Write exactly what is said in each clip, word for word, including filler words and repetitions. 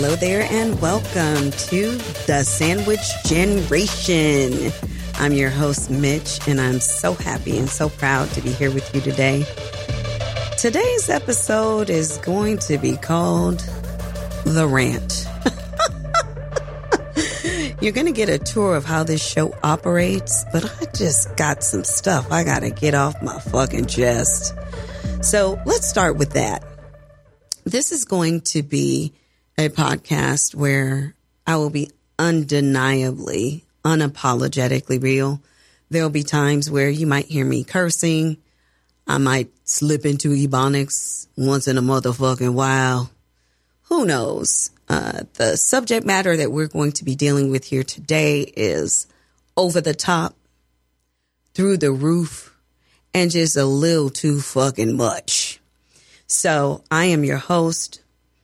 Hello there and welcome to The Sandwich Generation. I'm your host, Mitch, and I'm so happy and so proud to be here with you today. Today's episode is going to be called The Rant. You're going to get a tour of how this show operates, but I just got some stuff I got to get off my fucking chest. So let's start with that. This is going to be a podcast where I will be undeniably, unapologetically real. There'll be times where you might hear me cursing. I might slip into Ebonics once in a motherfucking while. Who knows? Uh, the subject matter that we're going to be dealing with here today is over the top, through the roof, and just a little too fucking much. So I am your host,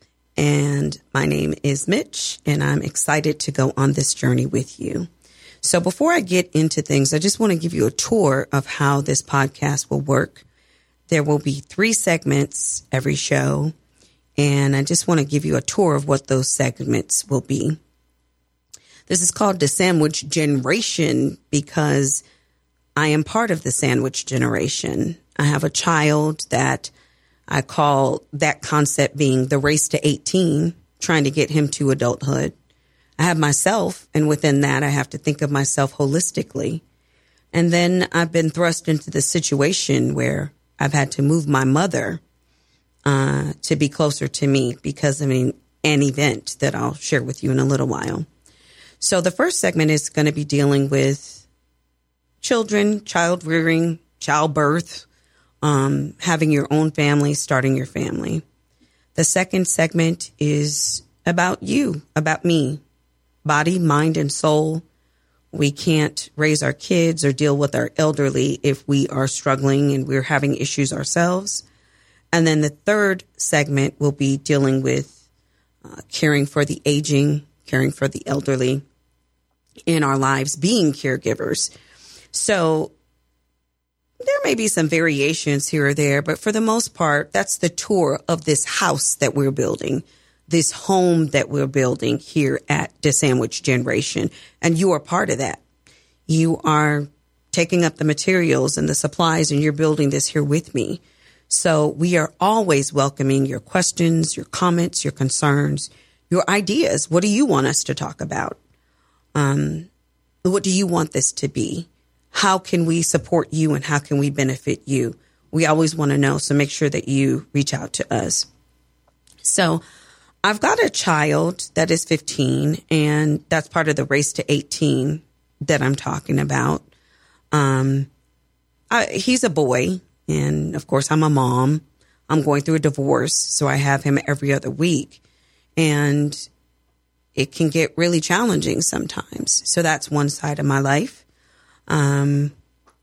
and my name is Mitch, and I'm excited to go on this journey with you. So before I get into things, I just want to give you a tour of how this podcast will work. There will be three segments every show, and I just want to give you a tour of what those segments will be. This is called the Sandwich Generation because I am part of the Sandwich Generation. I have a child that I call that concept being the race to eighteen, trying to get him to adulthood. I have myself, and within that, I have to think of myself holistically. And then I've been thrust into the situation where I've had to move my mother uh, to be closer to me because of an, an event that I'll share with you in a little while. So the first segment is going to be dealing with children, child rearing, childbirth, Um, having your own family, starting your family. The second segment is about you, about me, body, mind, and soul. We can't raise our kids or deal with our elderly if we are struggling and we're having issues ourselves. And then the third segment will be dealing with uh, caring for the aging, caring for the elderly in our lives, being caregivers. So there may be some variations here or there, but for the most part, that's the tour of this house that we're building, this home that we're building here at the Sandwich Generation. And you are part of that. You are taking up the materials and the supplies, and you're building this here with me. So we are always welcoming your questions, your comments, your concerns, your ideas. What do you want us to talk about? Um, what do you want this to be? How can we support you and how can we benefit you? We always want to know, so make sure that you reach out to us. So I've got a child that is fifteen, and that's part of the race to eighteen that I'm talking about. Um, I, he's a boy, and of course I'm a mom. I'm going through a divorce, so I have him every other week, and it can get really challenging sometimes. So that's one side of my life. Um,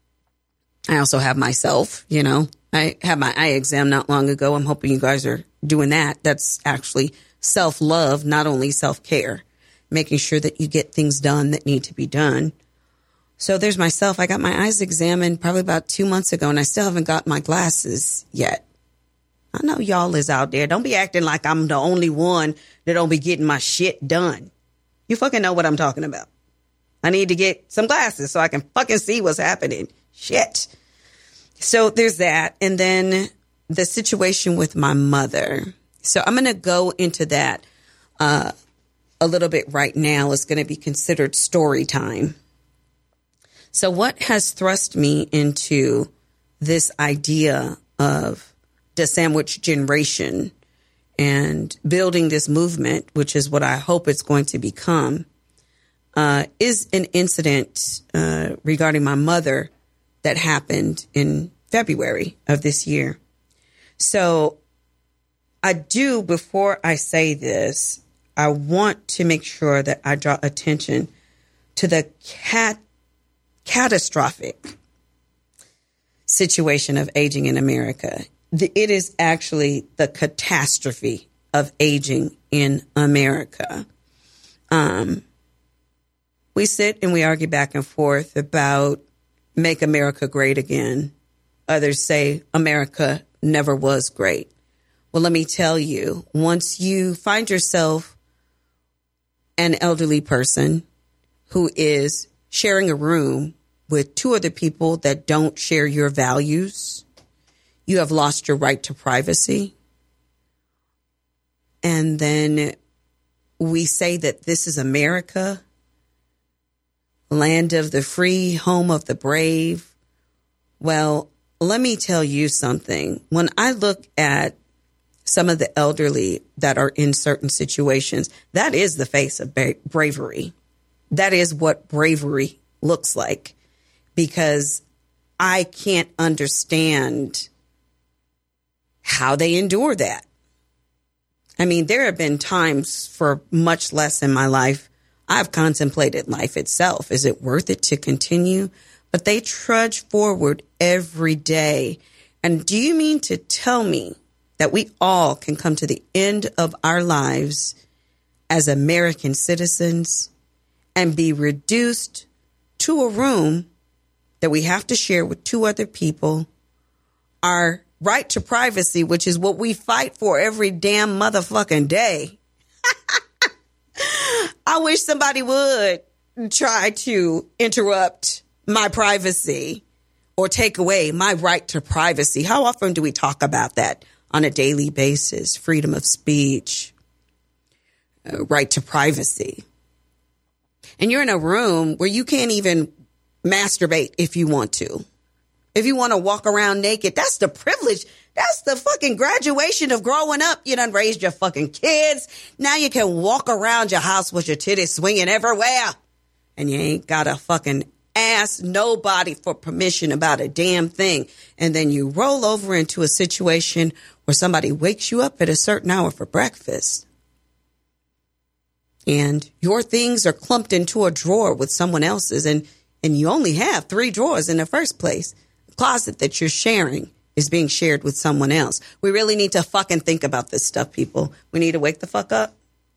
I also have myself, you know, I had my eye exam not long ago. I'm hoping you guys are doing that. That's actually self-love, not only self-care, making sure that you get things done that need to be done. So there's myself. I got my eyes examined probably about two months ago, and I still haven't got my glasses yet. I know y'all is out there. Don't be acting like I'm the only one that don't be getting my shit done. You fucking know what I'm talking about. I need to get some glasses so I can fucking see what's happening. Shit. So there's that. And then the situation with my mother. So I'm going to go into that uh, a little bit right now. It's going to be considered story time. So what has thrust me into this idea of the Sandwich Generation and building this movement, which is what I hope it's going to become, Uh, is an incident uh, regarding my mother that happened in February of this year. So I do, before I say this, I want to make sure that I draw attention to the cat catastrophic situation of aging in America. The, it is actually the catastrophe of aging in America. Um, we sit and we argue back and forth about make America great again. Others say America never was great. Well, let me tell you, once you find yourself an elderly person who is sharing a room with two other people that don't share your values, you have lost your right to privacy. And then we say that this is America, land of the free, home of the brave. Well, let me tell you something. When I look at some of the elderly that are in certain situations, that is the face of ba- bravery. That is what bravery looks like, because I can't understand how they endure that. I mean, there have been times for much less in my life, I've contemplated life itself. Is it worth it to continue? But they trudge forward every day. And do you mean to tell me that we all can come to the end of our lives as American citizens and be reduced to a room that we have to share with two other people, our right to privacy, which is what we fight for every damn motherfucking day? I wish somebody would try to interrupt my privacy or take away my right to privacy. How often do we talk about that on a daily basis? Freedom of speech, uh, right to privacy. And you're in a room where you can't even masturbate if you want to. If you want to walk around naked, that's the privilege. That's the fucking graduation of growing up. You done raised your fucking kids. Now you can walk around your house with your titties swinging everywhere. And you ain't got to fucking ask nobody for permission about a damn thing. And then you roll over into a situation where somebody wakes you up at a certain hour for breakfast. And your things are clumped into a drawer with someone else's. And, and you only have three drawers in the first place. The closet that you're sharing is being shared with someone else. We really need to fucking think about this stuff, people. We need to wake the fuck up.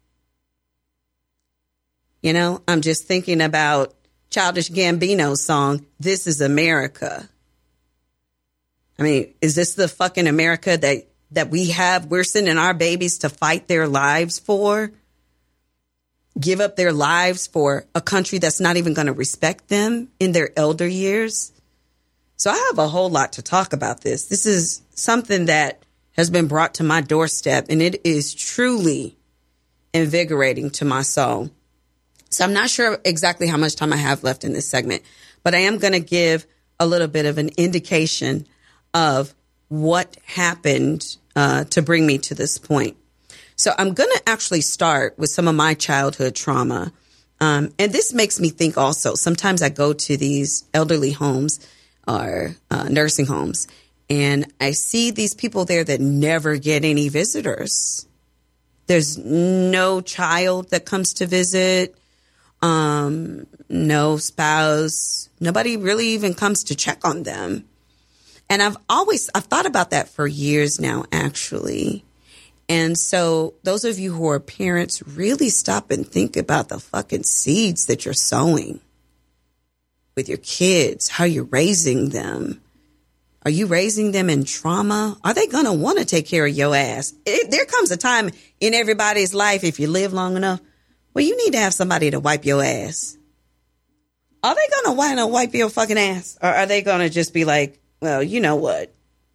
You know, I'm just thinking about Childish Gambino's song, This Is America. I mean, is this the fucking America that, that we have? We're sending our babies to fight their lives for? Give up their lives for a country that's not even going to respect them in their elder years? So I have a whole lot to talk about this. This is something that has been brought to my doorstep, and it is truly invigorating to my soul. So I'm not sure exactly how much time I have left in this segment, but I am going to give a little bit of an indication of what happened uh, to bring me to this point. So I'm going to actually start with some of my childhood trauma. Um, and this makes me think also, sometimes I go to these elderly homes or uh, nursing homes, and I see these people there that never get any visitors. There's no child that comes to visit, um, no spouse. Nobody really even comes to check on them. And I've always, I've thought about that for years now, actually. And so those of you who are parents, really stop and think about the fucking seeds that you're sowing with your kids, how you're raising them. Are you raising them in trauma? Are they going to want to take care of your ass? It, there comes a time in everybody's life, if you live long enough, where you need to have somebody to wipe your ass. Are they going to want to wipe your fucking ass? Or are they going to just be like, well, you know what?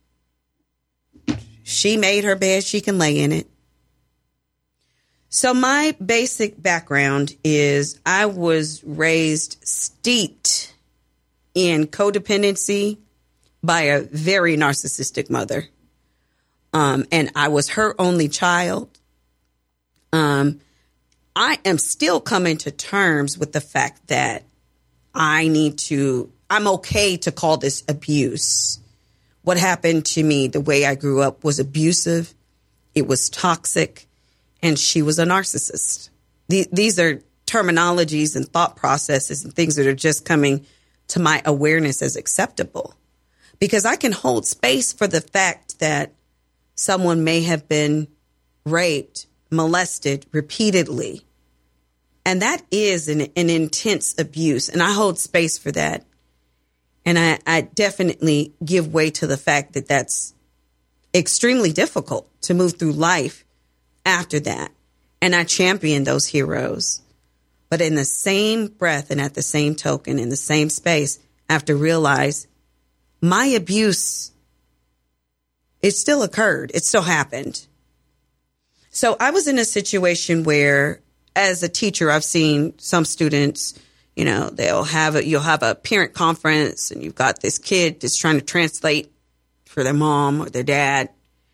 She made her bed, she can lay in it. So my basic background is I was raised steeped in codependency by a very narcissistic mother. Um, and I was her only child. Um, I am still coming to terms with the fact that I need to, I'm okay to call this abuse. What happened to me, the way I grew up, was abusive. It was toxic. And she was a narcissist. The, these are terminologies and thought processes and things that are just coming to my awareness as acceptable. Because I can hold space for the fact that someone may have been raped, molested repeatedly. And that is an, an intense abuse. And I hold space for that. And I, I definitely give way to the fact that that's extremely difficult to move through life after that. And I champion those heroes. But in the same breath and at the same token, in the same space, I have to realize my abuse, it still occurred. It still happened. So I was in a situation where, as a teacher, I've seen some students, you know, they'll have a, you'll have a parent conference and you've got this kid that's trying to translate for their mom or their dad.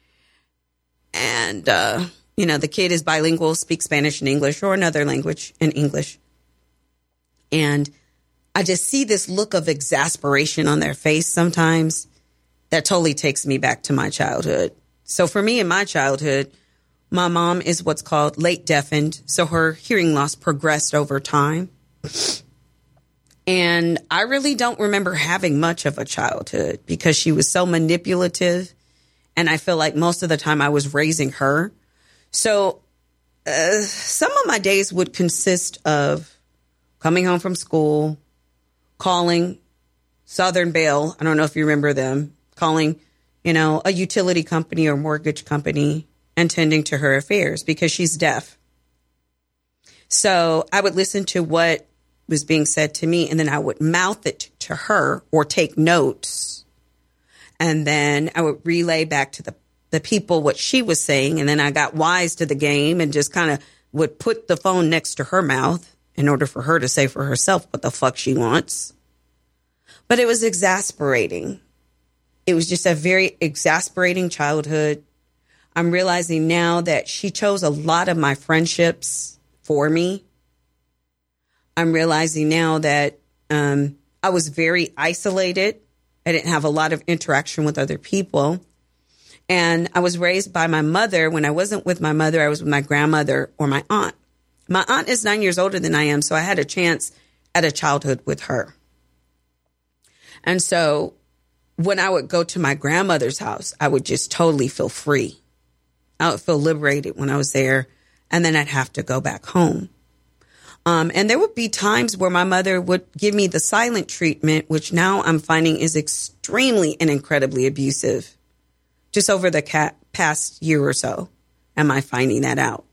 And, uh, you know, the kid is bilingual, speaks Spanish and English or another language in English. And I just see this look of exasperation on their face sometimes that totally takes me back to my childhood. So for me in my childhood, my mom is what's called late deafened. So her hearing loss progressed over time. And I really don't remember having much of a childhood because she was so manipulative. And I feel like most of the time I was raising her. So uh, some of my days would consist of coming home from school, calling Southern Bell. I don't know if you remember them. Calling, you know, a utility company or mortgage company and tending to her affairs because she's deaf. So I would listen to what was being said to me and then I would mouth it to her or take notes. And then I would relay back to the, the people what she was saying. And then I got wise to the game and just kind of would put the phone next to her mouth in order for her to say for herself what the fuck she wants. But it was exasperating. It was just a very exasperating childhood. I'm realizing now that she chose a lot of my friendships for me. I'm realizing now that um, I was very isolated. I didn't have a lot of interaction with other people. And I was raised by my mother. When I wasn't with my mother, I was with my grandmother or my aunt. My aunt is nine years older than I am, so I had a chance at a childhood with her. And so when I would go to my grandmother's house, I would just totally feel free. I would feel liberated when I was there, and then I'd have to go back home. Um, and there would be times where my mother would give me the silent treatment, which now I'm finding is extremely and incredibly abusive. Just over the ca- past year or so, am I finding that out?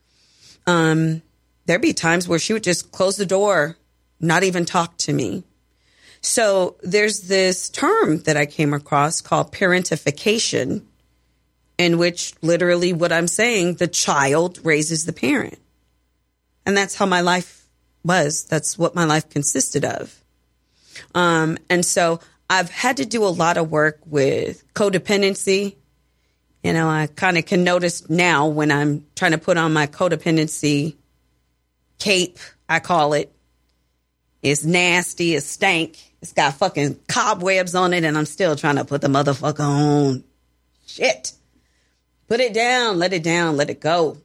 Um, there'd be times where she would just close the door, not even talk to me. So there's this term that I came across called parentification, in which literally what I'm saying, the child raises the parent. And that's how my life was. That's what my life consisted of. Um, and so I've had to do a lot of work with codependency. You know, I kind of can notice now when I'm trying to put on my codependency cape, I call it. It's nasty, it's stank. It's got fucking cobwebs on it, and I'm still trying to put the motherfucker on. Shit. Put it down, let it down, let it go.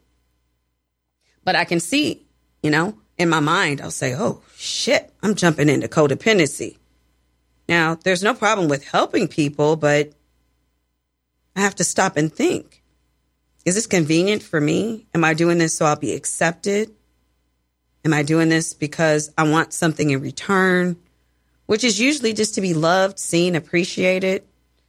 But I can see, you know, in my mind, I'll say, oh, shit, I'm jumping into codependency. Now, there's no problem with helping people, but I have to stop and think. Is this convenient for me? Am I doing this so I'll be accepted? Am I doing this because I want something in return? Which is usually just to be loved, seen, appreciated.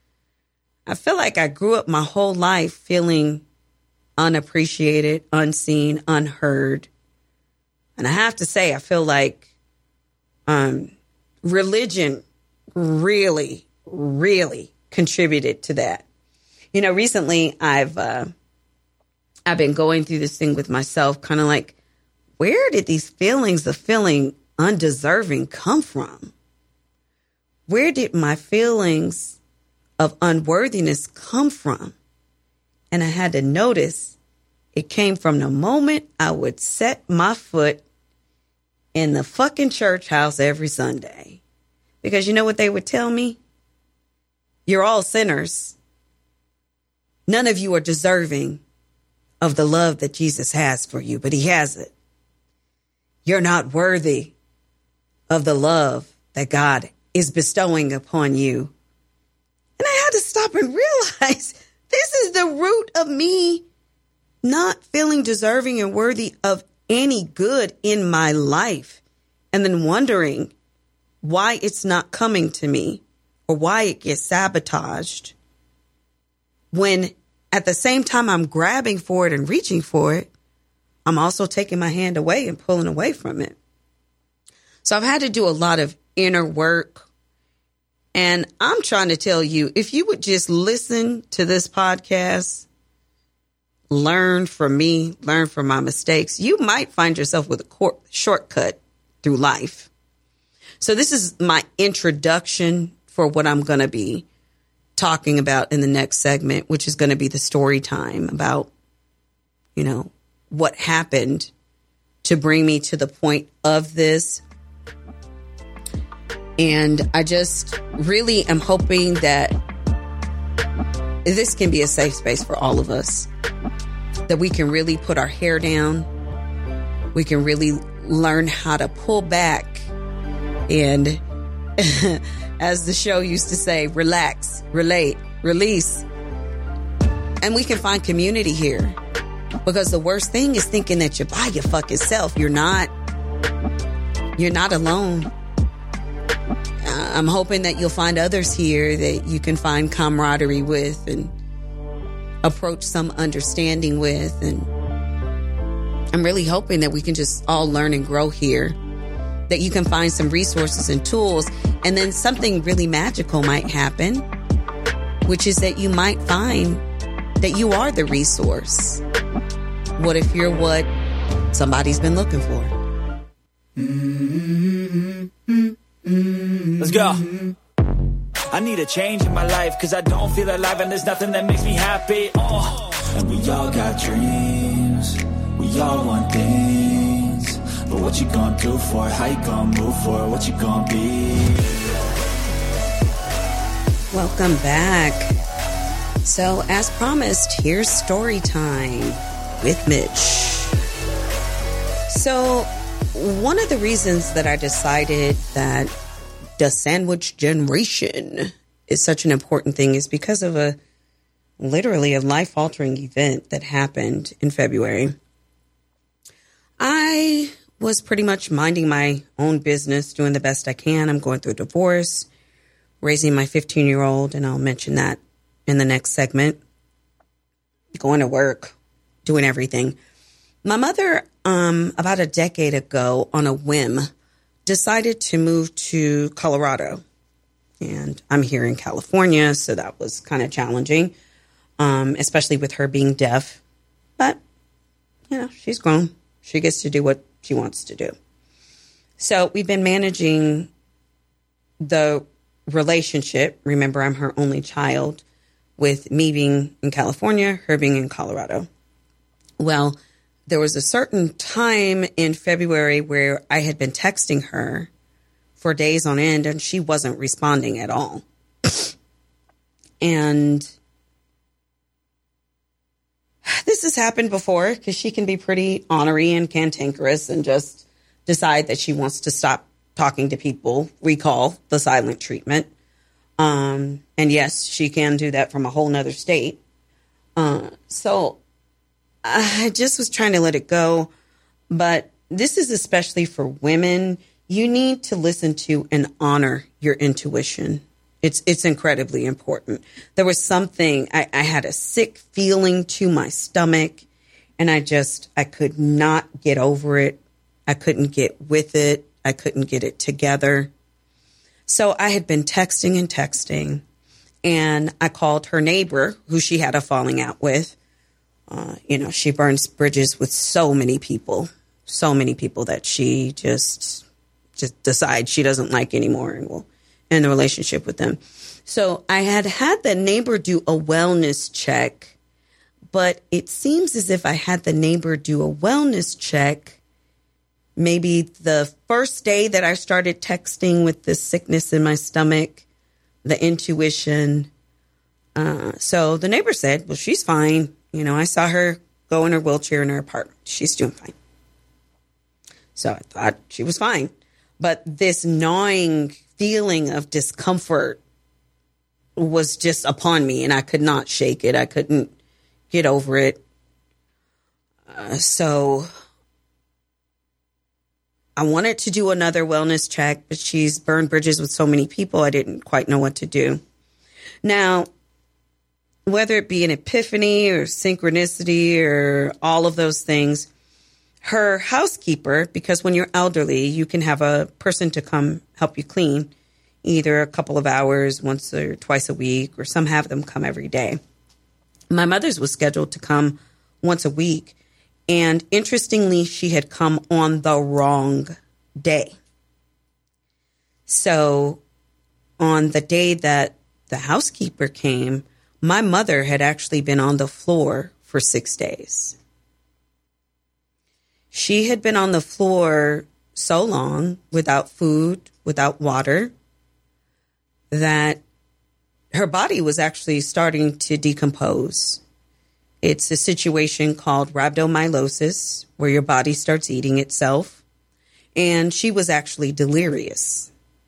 I feel like I grew up my whole life feeling unappreciated, unseen, unheard. And I have to say, I feel like um, religion really, really contributed to that. You know, recently I've uh, I've been going through this thing with myself, kind of like, where did these feelings of feeling undeserving come from? Where did my feelings of unworthiness come from? And I had to notice it came from the moment I would set my foot in the fucking church house every Sunday. Because you know what they would tell me? You're all sinners. None of you are deserving of the love that Jesus has for you, but he has it. You're not worthy of the love that God is bestowing upon you. And I had to stop and realize this is the root of me not feeling deserving and worthy of any good in my life. And then wondering why it's not coming to me or why it gets sabotaged. When at the same time I'm grabbing for it and reaching for it, I'm also taking my hand away and pulling away from it. So I've had to do a lot of inner work. And I'm trying to tell you, if you would just listen to this podcast, learn from me, learn from my mistakes, you might find yourself with a cor- shortcut through life. So this is my introduction for what I'm going to be talking about in the next segment, which is going to be the story time about, you know, what happened to bring me to the point of this. And I just really am hoping that this can be a safe space for all of us, that we can really put our hair down. We can really learn how to pull back and, as the show used to say, relax, relate, release. And we can find community here, because the worst thing is thinking that you're by your fucking self. You're not. You're not alone. I'm hoping that you'll find others here that you can find camaraderie with and approach some understanding with. And I'm really hoping that we can just all learn and grow here, that you can find some resources and tools, and then something really magical might happen, which is that you might find that you are the resource. What if you're what somebody's been looking for? Mm-hmm. Mm-hmm. Let's go. I need a change in my life, cause I don't feel alive and there's nothing that makes me happy. Oh. And we all got dreams, we all want things, but what you gonna do for it? How you gonna move for it? What you gonna be? Welcome back. So as promised, here's story time with Mitch. So one of the reasons that I decided that the sandwich generation is such an important thing is because of a literally a life-altering event that happened in February. I was pretty much minding my own business, doing the best I can. I'm going through a divorce, raising my fifteen-year-old, and I'll mention that in the next segment. Going to work, doing everything. My mother, um, about a decade ago, on a whim, decided to move to Colorado. And I'm here in California, so that was kind of challenging, um, especially with her being deaf. But, you know, she's grown. She gets to do what she wants to do. So we've been managing the relationship. Remember, I'm her only child, with me being in California, her being in Colorado. Well, there was a certain time in February where I had been texting her for days on end and she wasn't responding at all. And this has happened before because she can be pretty ornery and cantankerous and just decide that she wants to stop talking to people. We call the silent treatment. Um, and yes, she can do that from a whole nother state. Uh, so I just was trying to let it go. But this is especially for women. You need to listen to and honor your intuition. It's it's incredibly important. There was something, I, I had a sick feeling to my stomach, and I just, I could not get over it. I couldn't get with it. I couldn't get it together. So I had been texting and texting, and I called her neighbor, who she had a falling out with. Uh, you know, she burns bridges with so many people, so many people that she just just decides she doesn't like anymore and will end the relationship with them. So I had had the neighbor do a wellness check, but it seems as if I had the neighbor do a wellness check maybe the first day that I started texting with this sickness in my stomach, the intuition. Uh, so the neighbor said, well, she's fine. You know, I saw her go in her wheelchair in her apartment. She's doing fine. So I thought she was fine. But this gnawing feeling of discomfort was just upon me, and I could not shake it. I couldn't get over it. Uh, so I wanted to do another wellness check, but she's burned bridges with so many people, I didn't quite know what to do. Now, whether it be an epiphany or synchronicity or all of those things, her housekeeper, because when you're elderly, you can have a person to come help you clean either a couple of hours, once or twice a week, or some have them come every day. My mother's was scheduled to come once a week. And interestingly, she had come on the wrong day. So on the day that the housekeeper came, my mother had actually been on the floor for six days. She had been on the floor so long without food, without water, that her body was actually starting to decompose. It's a situation called rhabdomyolysis, where your body starts eating itself. And she was actually delirious.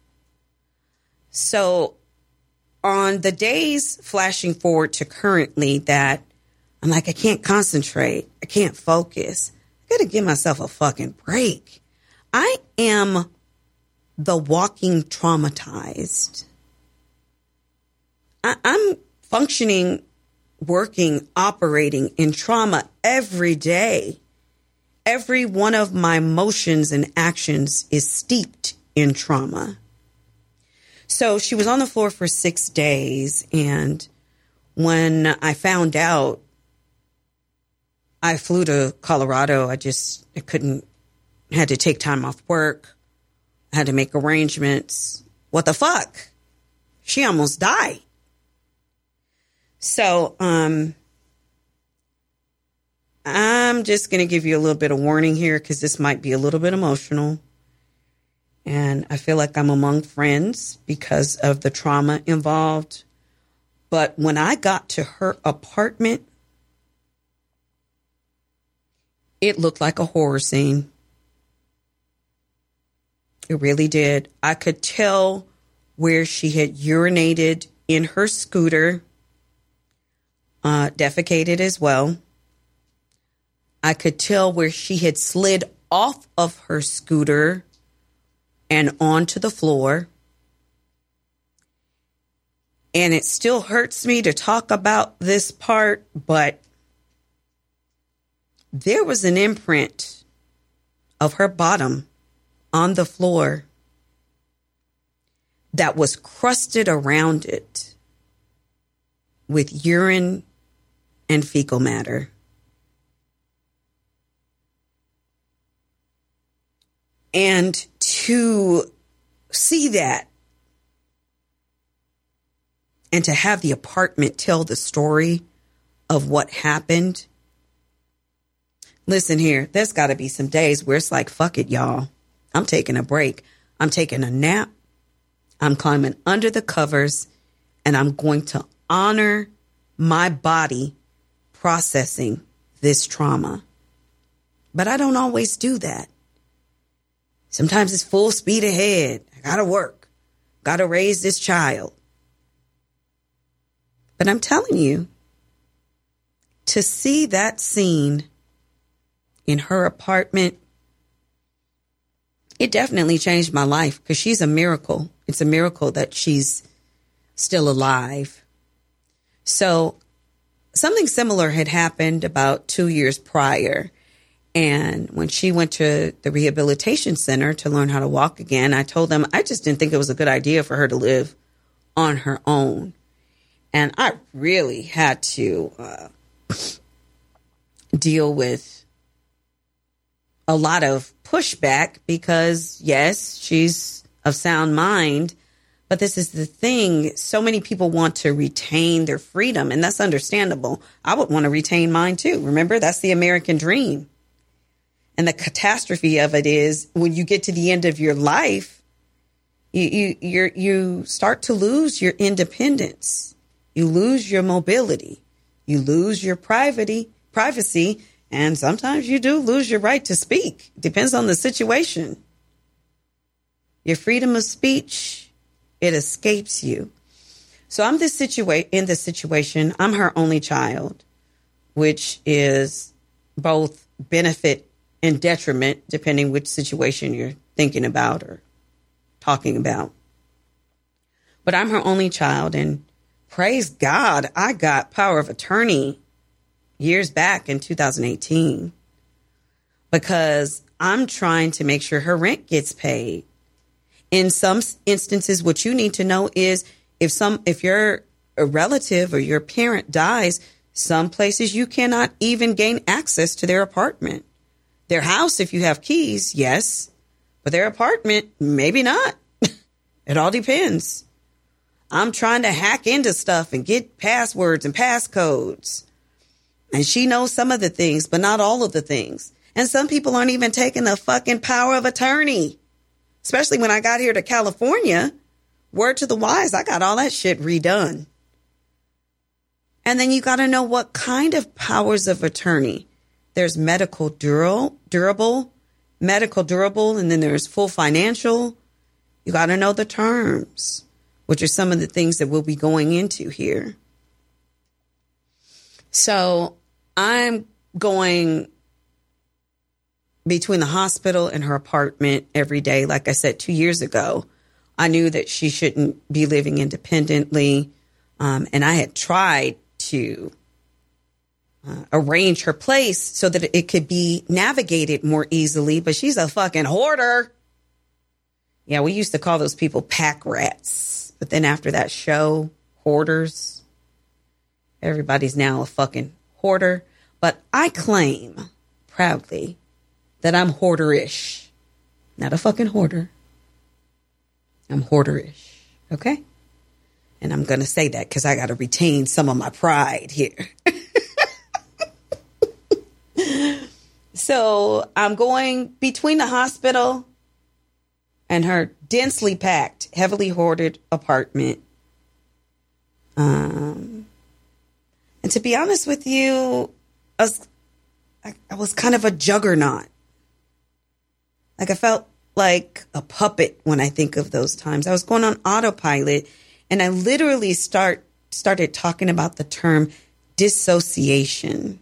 So on the days flashing forward to currently that I'm like, I can't concentrate, I can't focus, I gotta give myself a fucking break. I am the walking traumatized. I- I'm functioning, working, operating in trauma every day. Every one of my motions and actions is steeped in trauma. So she was on the floor for six days. And when I found out, I flew to Colorado. I just, I couldn't, had to take time off work. I had to make arrangements. What the fuck? She almost died. So, um, I'm just going to give you a little bit of warning here because this might be a little bit emotional. And I feel like I'm among friends because of the trauma involved. But when I got to her apartment, it looked like a horror scene. It really did. I could tell where she had urinated in her scooter, uh, defecated as well. I could tell where she had slid off of her scooter and onto the floor. And it still hurts me to talk about this part, but there was an imprint of her bottom on the floor that was crusted around it with urine and fecal matter. And to see that and to have the apartment tell the story of what happened. Listen here, there's got to be some days where it's like, fuck it, y'all. I'm taking a break. I'm taking a nap. I'm climbing under the covers and I'm going to honor my body processing this trauma. But I don't always do that. Sometimes it's full speed ahead. I gotta work. Gotta raise this child. But I'm telling you, to see that scene in her apartment, it definitely changed my life because she's a miracle. It's a miracle that she's still alive. So something similar had happened about two years prior. And when she went to the rehabilitation center to learn how to walk again, I told them I just didn't think it was a good idea for her to live on her own. And I really had to uh, deal with a lot of pushback because, yes, she's of sound mind. But this is the thing. So many people want to retain their freedom, and that's understandable. I would want to retain mine, too. Remember, that's the American dream. And the catastrophe of it is when you get to the end of your life, you you you're, you start to lose your independence. You lose your mobility. You lose your privacy, privacy, and sometimes you do lose your right to speak. Depends on the situation. Your freedom of speech, it escapes you. So I'm this situa- in this situation. I'm her only child, which is both benefit and detriment, depending which situation you're thinking about or talking about. But I'm her only child, and praise God, I got power of attorney years back in two thousand eighteen. because I'm trying to make sure her rent gets paid. In some instances, what you need to know is if some if your a relative or your parent dies, some places you cannot even gain access to their apartment. Their house, if you have keys, yes, but their apartment, maybe not. It all depends. I'm trying to hack into stuff and get passwords and passcodes. And she knows some of the things, but not all of the things. And some people aren't even taking the fucking power of attorney. Especially when I got here to California, word to the wise, I got all that shit redone. And then you got to know what kind of powers of attorney. There's medical durable, durable, medical durable, and then there's full financial. You got to know the terms, which are some of the things that we'll be going into here. So I'm going between the hospital and her apartment every day. Like I said, two years ago, I knew that she shouldn't be living independently. Um, and I had tried to uh, arrange her place so that it could be navigated more easily. But she's a fucking hoarder. Yeah, we used to call those people pack rats. But then after that show, hoarders, everybody's now a fucking hoarder. But I claim proudly that I'm hoarderish. Not a fucking hoarder. I'm hoarderish. Okay? And I'm going to say that because I got to retain some of my pride here. So I'm going between the hospital and her densely packed, heavily hoarded apartment. Um, and to be honest with you, I was, I, I was kind of a juggernaut. Like I felt like a puppet when I think of those times. I was going on autopilot, and I literally start started talking about the term dissociation.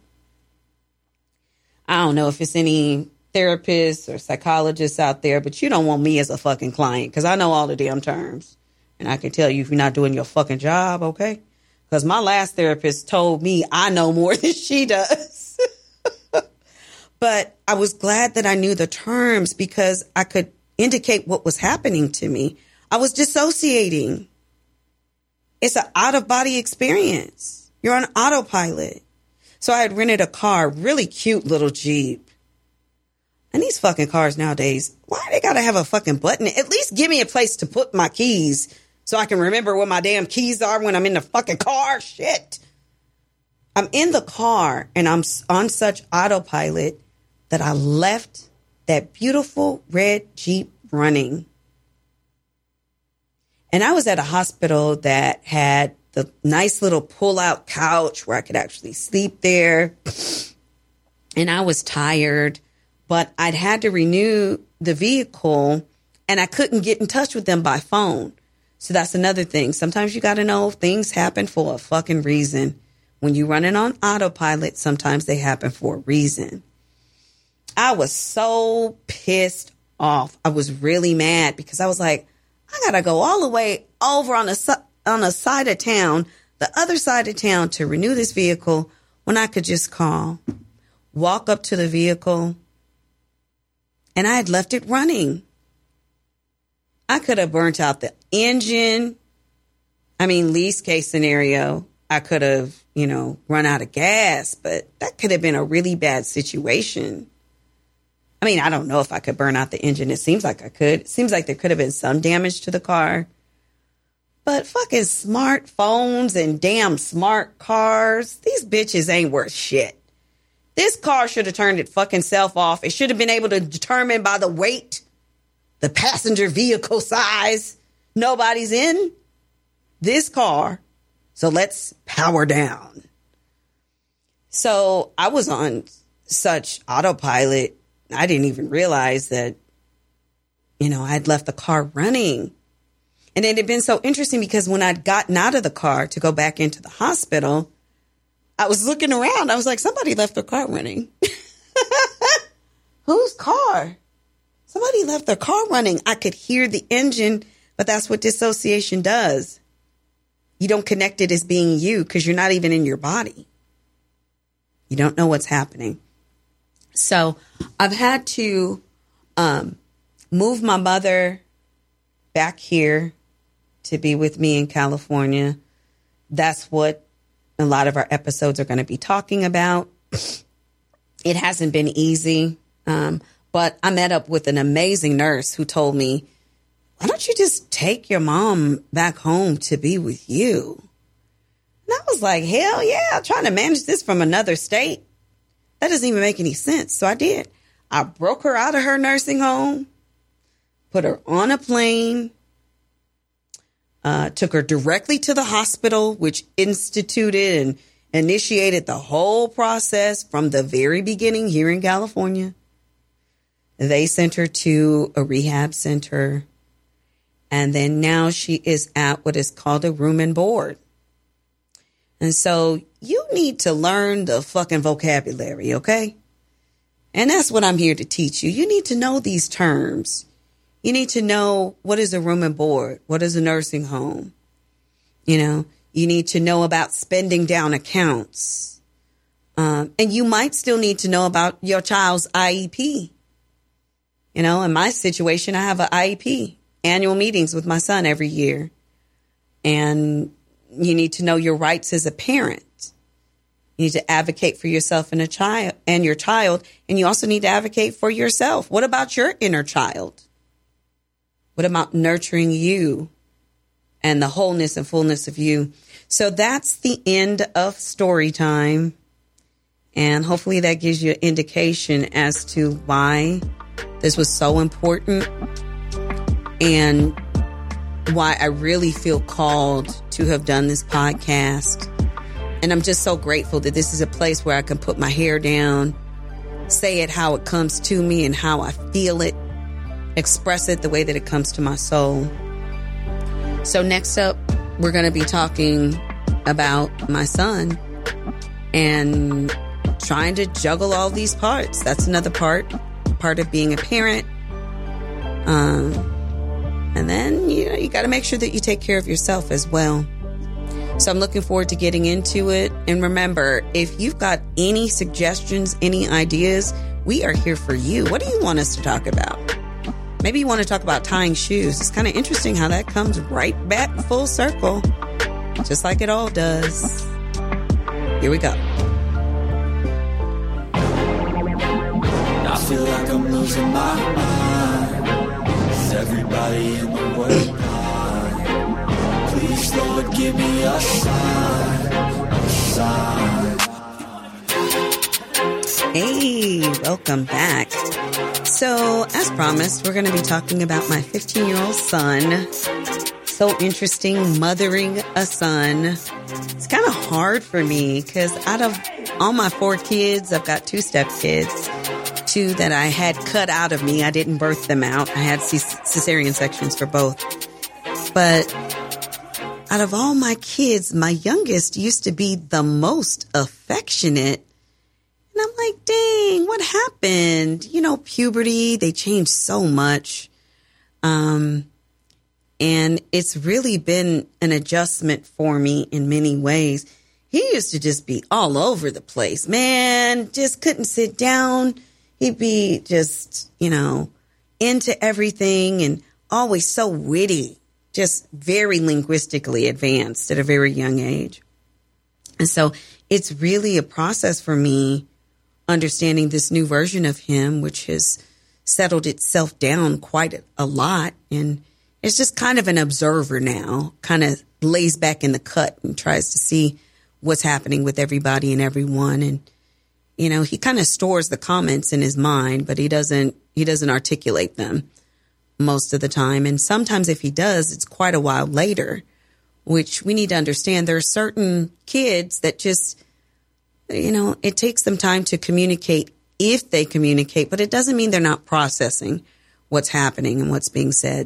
I don't know if it's any therapists or psychologists out there, but you don't want me as a fucking client because I know all the damn terms. And I can tell you if you're not doing your fucking job, okay? Because my last therapist told me I know more than she does. But I was glad that I knew the terms because I could indicate what was happening to me. I was dissociating. It's an out-of-body experience. You're on autopilot. So I had rented a car, really cute little Jeep. And these fucking cars nowadays, why they gotta have a fucking button? At least give me a place to put my keys so I can remember where my damn keys are when I'm in the fucking car. Shit. I'm in the car and I'm on such autopilot that I left that beautiful red Jeep running. And I was at a hospital that had the nice little pull-out couch where I could actually sleep there. And I was tired, but I'd had to renew the vehicle and I couldn't get in touch with them by phone. So that's another thing. Sometimes you got to know things happen for a fucking reason. When you're running on autopilot, sometimes they happen for a reason. I was so pissed off. I was really mad because I was like, I got to go all the way over on the on the side of town, the other side of town to renew this vehicle when I could just call, walk up to the vehicle, and I had left it running. I could have burnt out the engine. I mean, least case scenario, I could have, you know, run out of gas, but that could have been a really bad situation. I mean, I don't know if I could burn out the engine. It seems like I could. It seems like there could have been some damage to the car. But fucking smartphones and damn smart cars, these bitches ain't worth shit. This car should have turned it fucking self off. It should have been able to determine by the weight, the passenger vehicle size. Nobody's in this car. So let's power down. So I was on such autopilot. I didn't even realize that, you know, I'd left the car running. And it had been so interesting because when I'd gotten out of the car to go back into the hospital, I was looking around. I was like, somebody left their car running. Whose car? Somebody left their car running. I could hear the engine, but that's what dissociation does. You don't connect it as being you because you're not even in your body. You don't know what's happening. So I've had to um, move my mother back here to be with me in California. That's what a lot of our episodes are going to be talking about. It hasn't been easy, um, but I met up with an amazing nurse who told me, why don't you just take your mom back home to be with you? And I was like, hell yeah, I'm trying to manage this from another state. That doesn't even make any sense. So I did. I broke her out of her nursing home, put her on a plane, uh, took her directly to the hospital, which instituted and initiated the whole process from the very beginning here in California. They sent her to a rehab center. And then now she is at what is called a room and board. And so you need to learn the fucking vocabulary, okay? And that's what I'm here to teach you. You need to know these terms. You need to know what is a room and board? What is a nursing home? You know, you need to know about spending down accounts. Um, and you might still need to know about your child's I E P. You know, in my situation, I have an I E P, annual meetings with my son every year. And you need to know your rights as a parent. You need to advocate for yourself and a child and your child. And you also need to advocate for yourself. What about your inner child? What about nurturing you and the wholeness and fullness of you? So that's the end of story time. And hopefully that gives you an indication as to why this was so important and why I really feel called to have done this podcast. And I'm just so grateful that this is a place where I can put my hair down, say it how it comes to me and how I feel it, express it the way that it comes to my soul. So next up, we're going to be talking about my son and trying to juggle all these parts. That's another part, part of being a parent. Um, and then, you know, you got to make sure that you take care of yourself as well. So I'm looking forward to getting into it. And remember, if you've got any suggestions, any ideas, we are here for you. What do you want us to talk about? Maybe you want to talk about tying shoes. It's kind of interesting how that comes right back full circle, just like it all does. Here we go. I feel like I'm losing my mind. Is everybody in the world blind? Please, Lord, give me a sign, a sign. Hey, welcome back. So, as promised, we're going to be talking about my fifteen-year-old son. So interesting, mothering a son. It's kind of hard for me because out of all my four kids, I've got two stepkids, two that I had cut out of me. I didn't birth them out. I had cesarean sections for both. But out of all my kids, my youngest used to be the most affectionate. And I'm like, dang, what happened? You know, puberty, they changed so much. Um, and it's really been an adjustment for me in many ways. He used to just be all over the place, man, just couldn't sit down. He'd be just, you know, into everything and always so witty, just very linguistically advanced at a very young age. And so it's really a process for me understanding this new version of him, which has settled itself down quite a lot. And it's just kind of an observer now, kind of lays back in the cut and tries to see what's happening with everybody and everyone. And, you know, he kind of stores the comments in his mind, but he doesn't, he doesn't articulate them most of the time. And sometimes if he does, it's quite a while later, which we need to understand. There are certain kids that just, you know, it takes them time to communicate if they communicate, but it doesn't mean they're not processing what's happening and what's being said.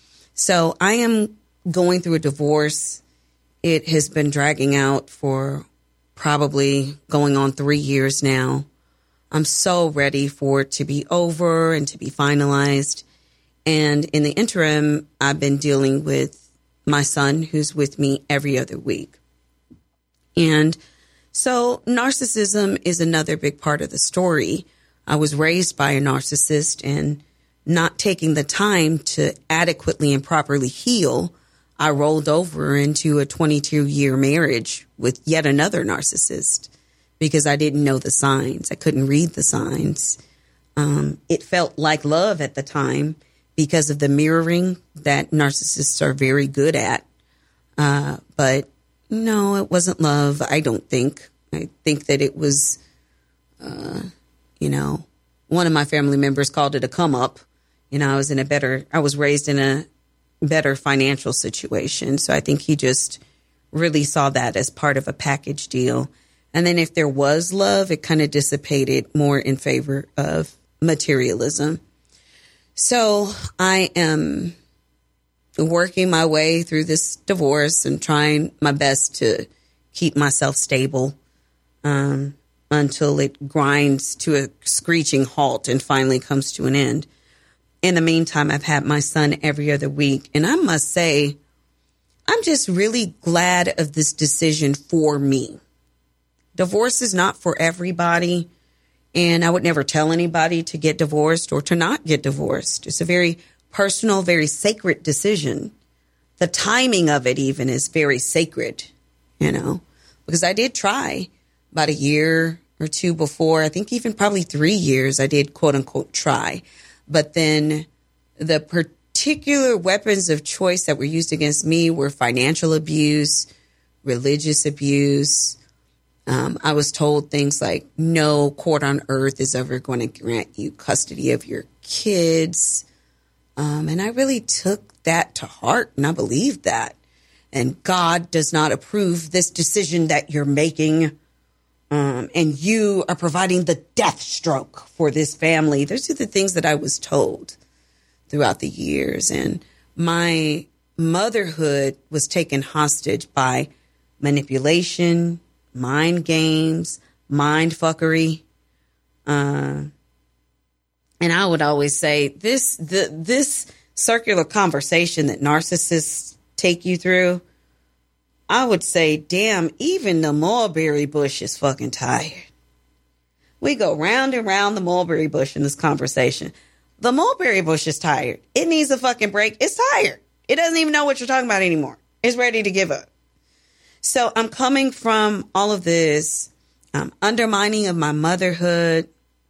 So I am going through a divorce. It has been dragging out for probably going on three years now. I'm so ready for it to be over and to be finalized. And in the interim, I've been dealing with my son, who's with me every other week. And so narcissism is another big part of the story. I was raised by a narcissist, and not taking the time to adequately and properly heal, I rolled over into a twenty-two year marriage with yet another narcissist because I didn't know the signs. I couldn't read the signs. Um, it felt like love at the time because of the mirroring that narcissists are very good at. Uh, but no, it wasn't love. I don't think. I think that it was, uh, you know, one of my family members called it a come up. You know, I was in a better, I was raised in a better financial situation. So I think he just really saw that as part of a package deal. And then if there was love, it kind of dissipated more in favor of materialism. So I am working my way through this divorce and trying my best to keep myself stable um, until it grinds to a screeching halt and finally comes to an end. In the meantime, I've had my son every other week. And I must say, I'm just really glad of this decision for me. Divorce is not for everybody. And I would never tell anybody to get divorced or to not get divorced. It's a very personal, very sacred decision. The timing of it even is very sacred, you know, because I did try about a year or two before. I think even probably three years I did, quote unquote, try. But then the particular weapons of choice that were used against me were financial abuse, religious abuse. Um, I was told things like, no court on earth is ever going to grant you custody of your kids. Um, and I really took that to heart, and I believed that. And God does not approve this decision that you're making. Um, and you are providing the death stroke for this family. Those are the things that I was told throughout the years. And my motherhood was taken hostage by manipulation, mind games, mind fuckery. Uh, and I would always say this, the, this circular conversation that narcissists take you through, I would say, damn, even the mulberry bush is fucking tired. We go round and round the mulberry bush in this conversation. The mulberry bush is tired. It needs a fucking break. It's tired. It doesn't even know what you're talking about anymore. It's ready to give up. So I'm coming from all of this um, undermining of my motherhood,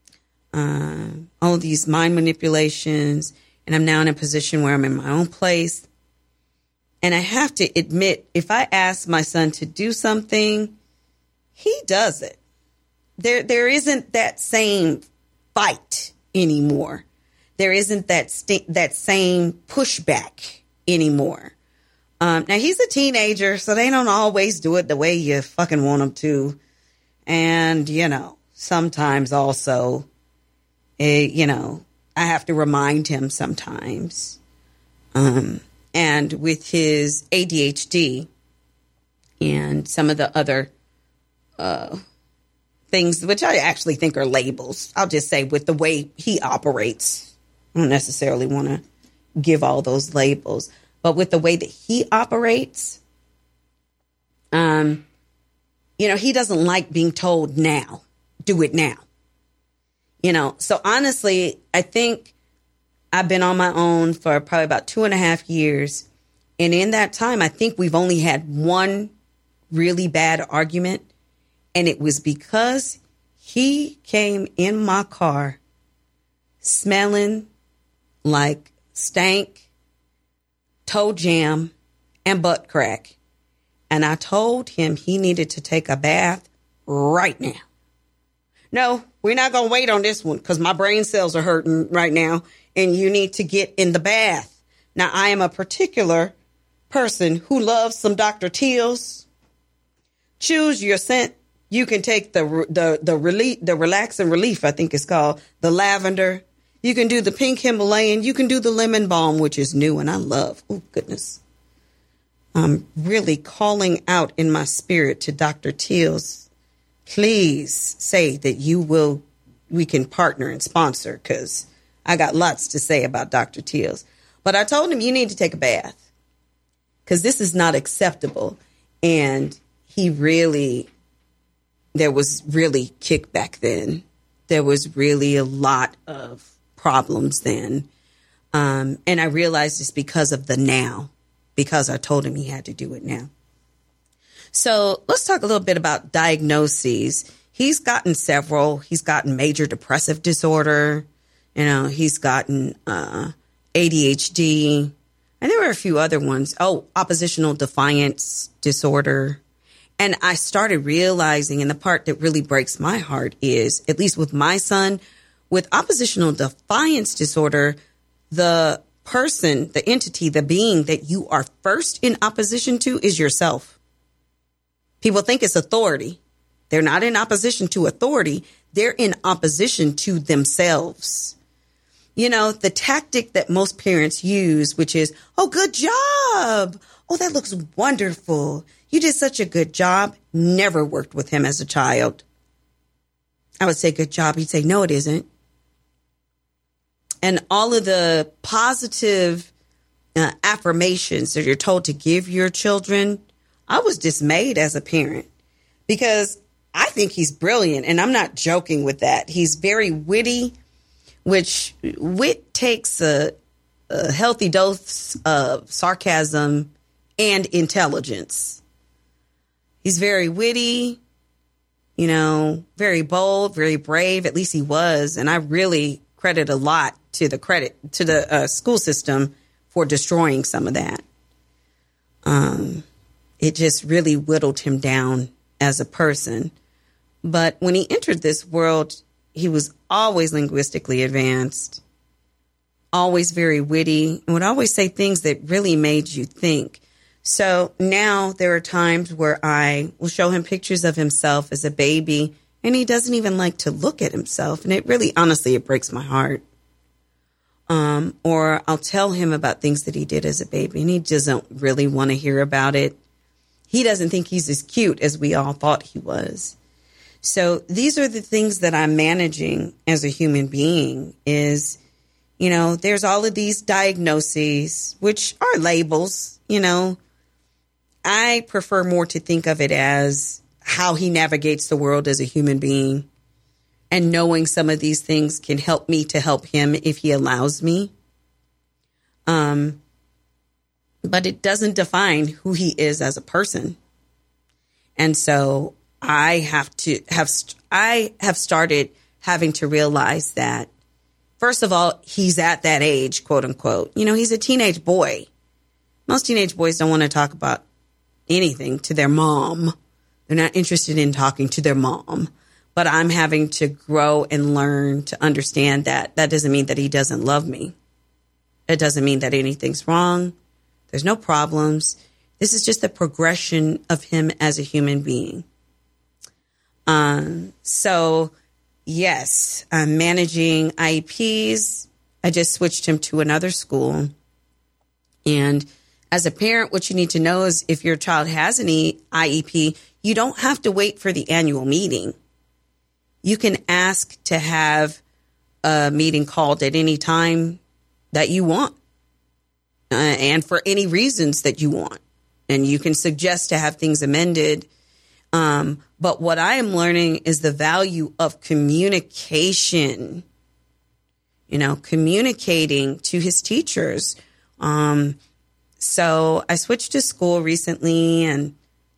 uh, all of these mind manipulations, and I'm now in a position where I'm in my own place. And I have to admit, if I ask my son to do something, he does it. There, there isn't that same fight anymore. There isn't that st- that same pushback anymore. Um, now, he's a teenager, so they don't always do it the way you fucking want them to. And, you know, sometimes also, uh, you know, I have to remind him sometimes. Um And with his A D H D and some of the other uh, things, which I actually think are labels, I'll just say with the way he operates, I don't necessarily want to give all those labels, but with the way that he operates, um, you know, he doesn't like being told now, do it now. You know, so honestly, I think I've been on my own for probably about two and a half years. And in that time, I think we've only had one really bad argument. And it was because he came in my car smelling like stank, toe jam, and butt crack. And I told him he needed to take a bath right now. No, we're not going to wait on this one because my brain cells are hurting right now. And you need to get in the bath. Now, I am a particular person who loves some Doctor Teal's. Choose your scent. You can take the the the relief, the relax and relief, I think it's called, the lavender. You can do the pink Himalayan. You can do the lemon balm, which is new and I love. Oh, goodness. I'm really calling out in my spirit to Doctor Teal's. Please say that you will, we can partner and sponsor, because I got lots to say about Doctor Teal's. But I told him, you need to take a bath because this is not acceptable. And he really, there was really kickback then. there was really a lot of problems then. Um, and I realized it's because of the now, because I told him he had to do it now. So let's talk a little bit about diagnoses. He's gotten several. He's gotten major depressive disorder. You know, he's gotten uh, A D H D. And there were a few other ones. Oh, oppositional defiance disorder. And I started realizing, and the part that really breaks my heart is, at least with my son, with oppositional defiance disorder, the person, the entity, the being that you are first in opposition to is yourself. People think it's authority. They're not in opposition to authority. They're in opposition to themselves. You know, the tactic that most parents use, which is, oh, good job. Oh, that looks wonderful. You did such a good job. Never worked with him as a child. I would say, good job. He'd say, no, it isn't. And all of the positive uh, affirmations that you're told to give your children, I was dismayed as a parent because I think he's brilliant. And I'm not joking with that. He's very witty, which wit takes a, a healthy dose of sarcasm and intelligence. He's very witty, you know, very bold, very brave. At least he was. And I really credit a lot to the credit to the uh, school system for destroying some of that. Um, it just really whittled him down as a person. But when he entered this world, he was always linguistically advanced, always very witty, and would always say things that really made you think. So now there are times where I will show him pictures of himself as a baby, and he doesn't even like to look at himself. And it really, honestly, it breaks my heart. Um, or I'll tell him about things that he did as a baby, and he doesn't really want to hear about it. He doesn't think he's as cute as we all thought he was. So these are the things that I'm managing as a human being is, you know, there's all of these diagnoses, which are labels, you know. I prefer more to think of it as how he navigates the world as a human being. And knowing some of these things can help me to help him if he allows me. Um, but it doesn't define who he is as a person. And so I have to have, I have started having to realize that, first of all, he's at that age, quote unquote. You know, he's a teenage boy. Most teenage boys don't want to talk about anything to their mom. They're not interested in talking to their mom. But I'm having to grow and learn to understand that that doesn't mean that he doesn't love me. It doesn't mean that anything's wrong. There's no problems. This is just the progression of him as a human being. Um, so, yes, I'm managing I E Ps. I just switched him to another school. And as a parent, what you need to know is if your child has an I E P, you don't have to wait for the annual meeting. You can ask to have a meeting called at any time that you want uh, and for any reasons that you want. And you can suggest to have things amended. Um, but what I am learning is the value of communication, you know, communicating to his teachers. Um, so I switched to school recently and,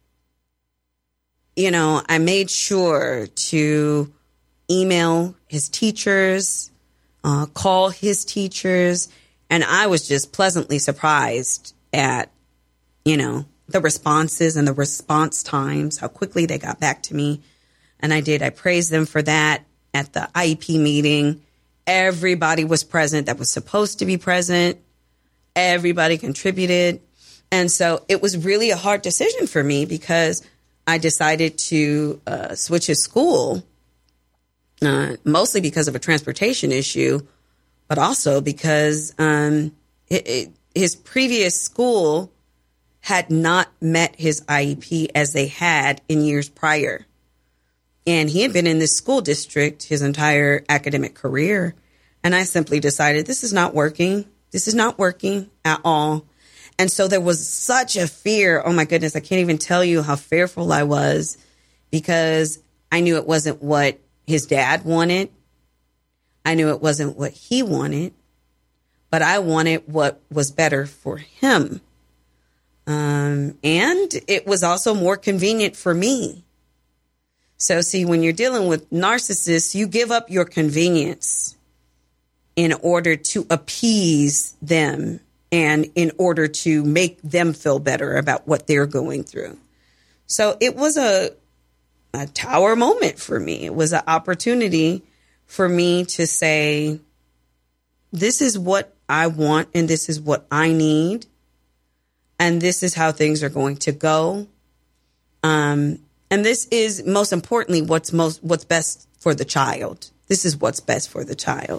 you know, I made sure to email his teachers, uh, call his teachers, and I was just pleasantly surprised at, you know, the responses and the response times, how quickly they got back to me. And I did. I praised them for that at the I E P meeting. Everybody was present that was supposed to be present. Everybody contributed. And so it was really a hard decision for me because I decided to uh, switch his school, uh, mostly because of a transportation issue, but also because um, it, it, his previous school had not met his I E P as they had in years prior. And he had been in this school district his entire academic career. And I simply decided this is not working. This is not working at all. And so there was such a fear. Oh, my goodness, I can't even tell you how fearful I was because I knew it wasn't what his dad wanted. I knew it wasn't what he wanted, but I wanted what was better for him. Um, and it was also more convenient for me. So see, when you're dealing with narcissists, you give up your convenience in order to appease them and in order to make them feel better about what they're going through. So it was a, a tower moment for me. It was an opportunity for me to say, this is what I want and this is what I need. And this is how things are going to go. Um, and this is most importantly, what's most, what's best for the child. This is what's best for the child.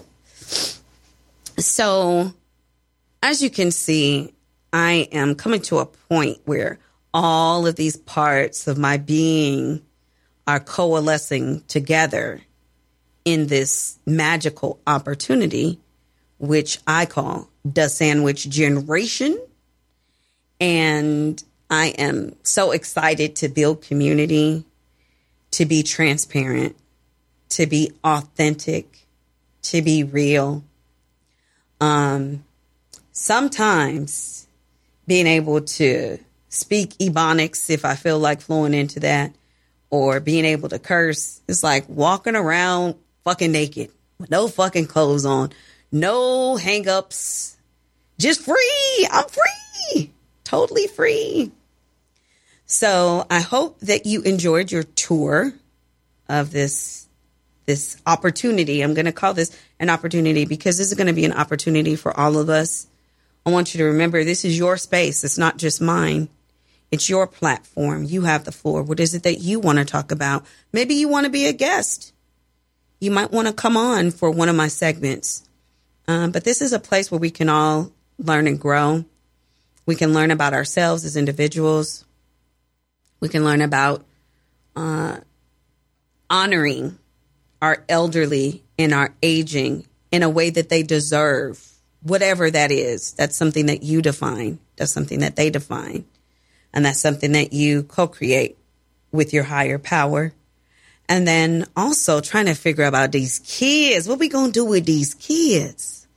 So as you can see, I am coming to a point where all of these parts of my being are coalescing together in this magical opportunity, which I call the sandwich generation. And I am so excited to build community, to be transparent, to be authentic, to be real. Um, sometimes being able to speak Ebonics if I feel like flowing into that, or being able to curse, it's like walking around fucking naked with no fucking clothes on, no hang-ups, just free. I'm free, totally free. So I hope that you enjoyed your tour of this, this opportunity. I'm going to call this an opportunity because this is going to be an opportunity for all of us. I want you to remember this is your space. It's not just mine. It's your platform. You have the floor. What is it that you want to talk about? Maybe you want to be a guest. You might want to come on for one of my segments. Um, but this is a place where we can all learn and grow. We can learn about ourselves as individuals. We can learn about uh, honoring our elderly and our aging in a way that they deserve, whatever that is. That's something that you define. That's something that they define. And that's something that you co-create with your higher power. And then also trying to figure out about these kids. What we going to do with these kids?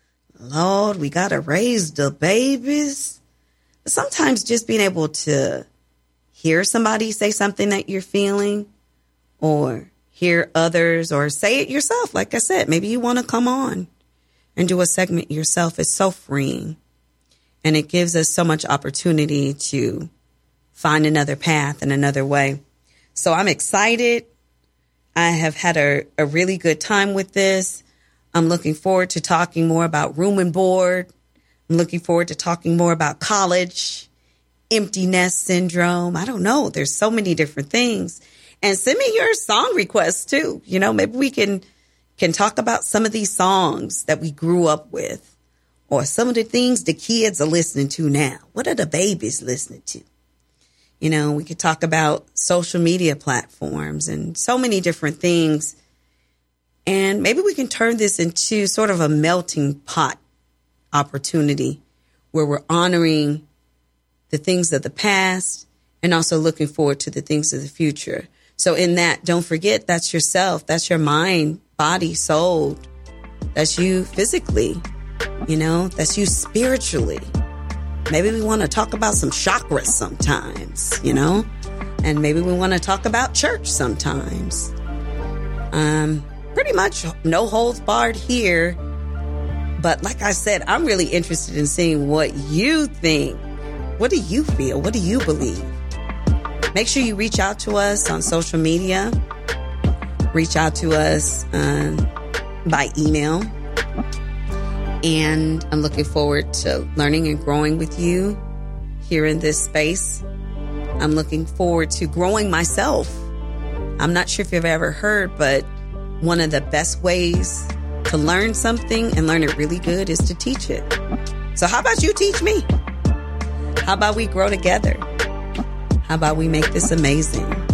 Lord, we got to raise the babies. But sometimes just being able to hear somebody say something that you're feeling, or hear others, or say it yourself. Like I said, maybe you want to come on and do a segment yourself. It's so freeing. And it gives us so much opportunity to find another path and another way. So I'm excited. I have had a, a really good time with this. I'm looking forward to talking more about room and board. I'm looking forward to talking more about college, empty nest syndrome. I don't know. There's so many different things. And send me your song requests too. You know, maybe we can, can talk about some of these songs that we grew up with, or some of the things the kids are listening to now. What are the babies listening to? You know, we could talk about social media platforms and so many different things. And maybe we can turn this into sort of a melting pot opportunity where we're honoring the things of the past and also looking forward to the things of the future. So in that, don't forget, that's yourself. That's your mind, body, soul. That's you physically. You know, that's you spiritually. Maybe we want to talk about some chakras sometimes, you know, and maybe we want to talk about church sometimes. Um, pretty much no holds barred here. But like I said, I'm really interested in seeing what you think. What do you feel? What do you believe? Make sure you reach out to us on social media. Reach out to us um, by email. And I'm looking forward to learning and growing with you here in this space. I'm looking forward to growing myself. I'm not sure if you've ever heard, but one of the best ways to learn something and learn it really good is to teach it. So how about you teach me? How about we grow together? How about we make this amazing?